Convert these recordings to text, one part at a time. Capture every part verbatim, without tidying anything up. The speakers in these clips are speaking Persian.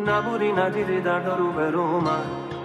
نبودی ندیدی درد رو برو من،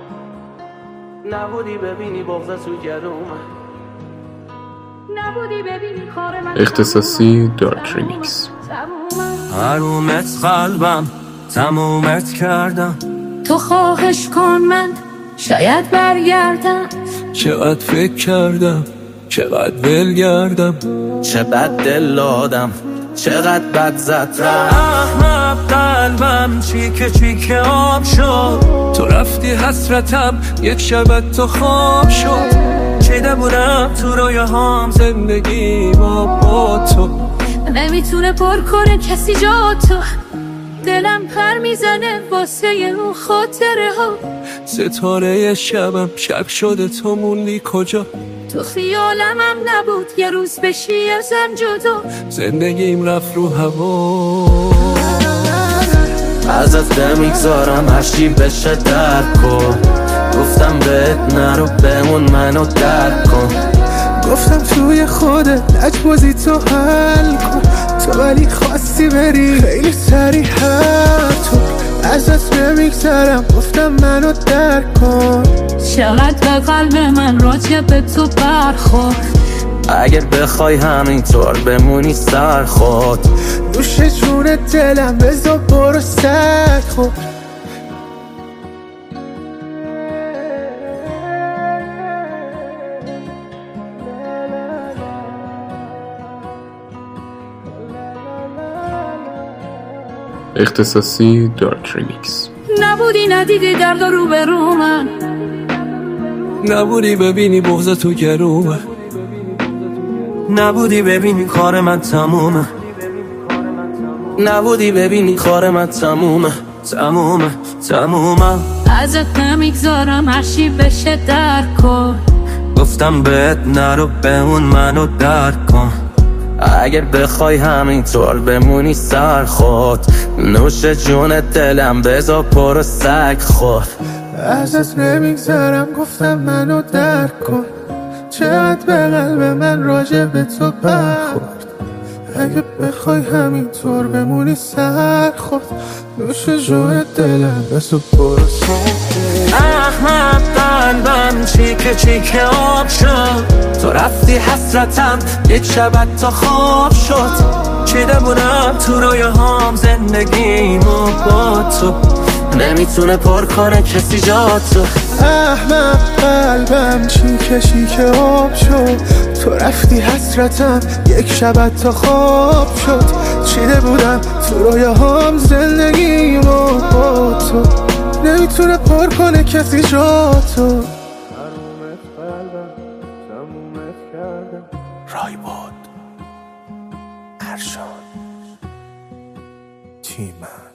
نبودی ببینی بغض تو گرو من، نبودی ببینی کار من اختصاصی دارک ریمیکس. حرومت قلبم تمومت کردم، تو خواهش کن من شاید برگردم. چقدر فکر کردم چقدر ول گردم، چقدر دل دادم چقدر بد زد رفت. احمق قلبم چیکه چیکه آب شد، تو رفتی حسرتم یک شب تو خواب شد. چیده بودم تو رویاهام زندگی با با تو، نمیتونه پر کنه کسی جا تو. دلم پر میزنه واسه اون خاطره ها. ستاره شبم شب شده تو موندی کجا. تو خیالم هم نبود یه روز بشی ازم جدا. زندگیم رفت رو هوا، ازت نمیگذارم هرچی بشه درک کن. گفتم بهت نرو بمون منو درک کن. گفتم توی خودت لجبازی تو حل کن، تو ولی خواستی بری خیلی سریع تو. ازت نمیگذارم گفتم منو درک کن. چقدر به قلب من راجع به تو برخورد. اگر بخوای همینطور بمونی سر خود، نوش جون دلم بذار برو سگ خود. اختصاصی دارک ریمیکس. نبودی ندیدی درد رو برو من، نبودی ببینی بغض تو گرومه، نبودی ببینی کار من تمومه، نبودی ببینی کار من تمومه تمومه تمومه. ازت نمیگذارم هرچی بشه درک کن. گفتم بهت نرو بمون منو درک کن. اگر بخوای همینطور بمونی سر خود، نوش جون دلم بذار پرو سگ خود. ازت نمیگذارم گفتم منو درک کن. چقدر به قلب من راجع به تو برخورد. اگه بخوای همینطور بمونی سر خود، نوش جون دلم بذار پرو سگ. احمق قلبم چیکه چیکه آب شد، تو رفتی حسرتم یک شب تا خواب شد. چیده بودم تو رویاهام زندگیمو با تو، نمیتونه پر کنه کسی جا تو. احمق قلبم چیکه چیکه آب شد، تو رفتی حسرتم یک شب تا خواب شد. چیده بودم تو رویاهام زندگیمو با تو، نمیتونه پر کنه کسی جا تو. حرومت قلبم تمومت کردم. رایباد ارشان تیمن